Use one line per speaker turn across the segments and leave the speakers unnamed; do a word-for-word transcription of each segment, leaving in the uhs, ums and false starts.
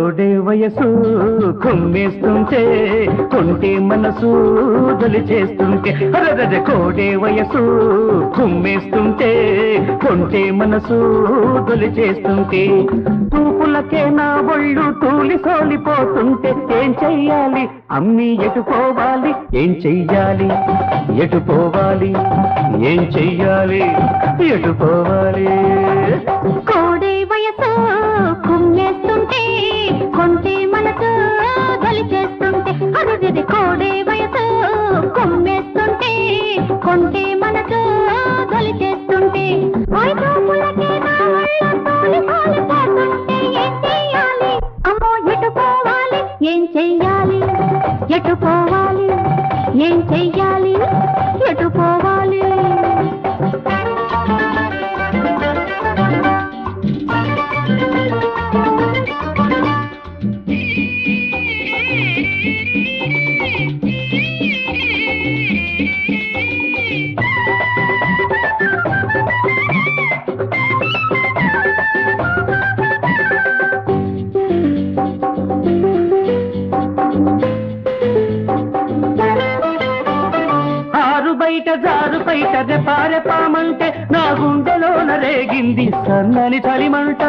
కోడే వయసు కుమ్మేస్తుంటే కొంటే మనసు దొలి చేస్తుంటే అరగద కోడే వయసు కుమ్మేస్తుంటే కొంటే మనసు దొలి చేస్తుంటే తూపులకే నా ఒళ్ళు తూలి సోలిపోతుంటే ఏం చెయ్యాలి అమ్మి ఎటు పోవాలి ఏం చెయ్యాలి ఎటు పోవాలి ఏం చెయ్యాలి ఎటు పోవాలి
కోడే వయసు కుమ్మేస్తుంటే కొంటే మనసు దొలి చేస్తుంటే అరుదిది కోడే వయసు కుమ్మేస్తుంటే కొంటే మనసు దొలి చేస్తుంటే ఓయ్ తూపులకే నా ఒళ్ళు తూలి సోలిపోతుంటే ఏం చెయ్యాలి అమ్మో ఎటు పోవాలి ఏం చెయ్యాలి ఎటు పోవాలి ఏం చెయ్యాలి ఎటు పోవాలి
బయట జారు బయట రెపారెపామంటే నా గుండెలోన రేగింది సన్నని చలిమంట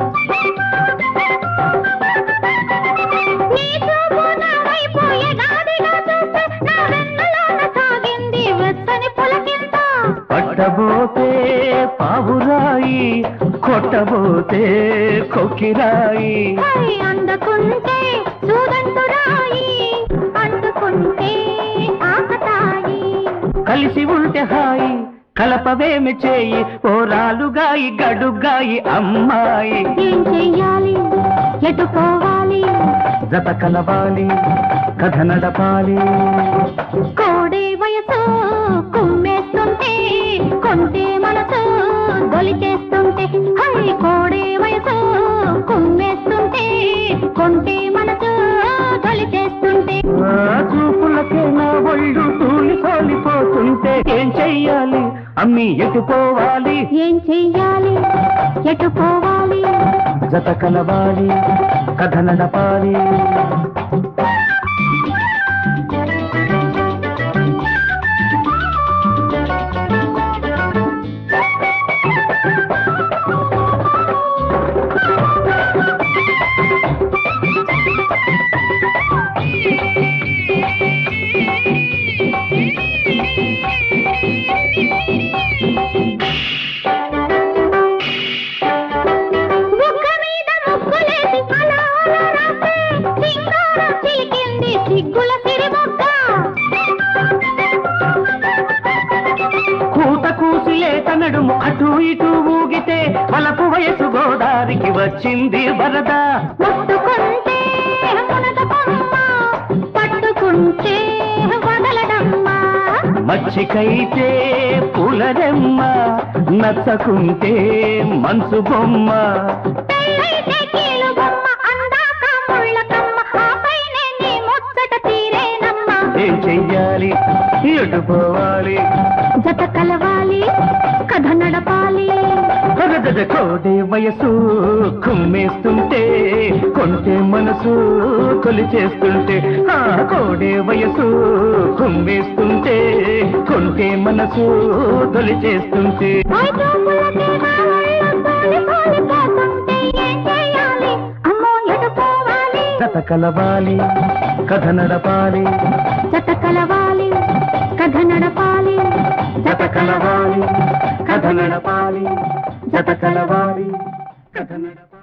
పట్టబోతే పావురాయి కొట్టబోతే కొక్కిరాయి
అందుకుంటే చూదంటురాయి అందుకుంటే ఆకతాయి
కలిసి ఉంటే హాయి కలపవేమి చేయి పోరాలుగాయి గడుగాయి అమ్మాయి
ఏం చెయ్యాలి ఎటు పోవాలి
జత కలవాలి కథ నడపాలి
కోడే వయసు కుమ్మేస్తుంటే కొంటే మనసు దొలి చేస్తుంటే హై కోడే వయసు కుమ్మేస్తుంటే కొంటే మనసు దొలి చేస్తుంటే
చూపులకే నా ఒళ్ళు తూలి సోలిపోతుంటే ఏం చెయ్యాలి అమ్మి ఎటు పోవాలి
ఏం చెయ్యాలి ఎటు పోవాలి
జత కలవాలి కథ నడపాలి కూత కూసిలేత నడుము అటు ఇటు ఊగితే వలపు వయసు గోదారికి వచ్చింది వరద
ముట్టుకుంటే పట్టుకుంటే వదలడమ్మా
మచ్చికైతే పులరెమ్మ నచ్చకుంటే మనసు బొమ్మ
పెళ్ళైతే కీలు బొమ్మ అందాక ముళ్ళకమ్మ ఆపైనే నీ ముచ్చట తీరేనమ్మా
ఏం చెయ్యాలి ఎటు పోవాలి
జత కలవాలి కథ నడపాలి
అగదద కోడే వయసు కుమ్మేస్తుంటే కొంటే మనసు కొలి చేస్తుంటే ఆ కోడే వయసు కుమ్మేస్తుంటే కొంటే మనసు తొలి చేస్తుంటే
ఓయ్ తూపులకే నా ఒళ్ళు తూలి సోలిపోతుంటే ఏం చెయ్యాలి అమ్మో ఎటు పోవాలి
జత కలవాలి కథ నడపాలి
జత కలవాలి కథ నడపాలి
జత కలవాలి కథ నడపాలి జత కలవాలి కథ నడపాలి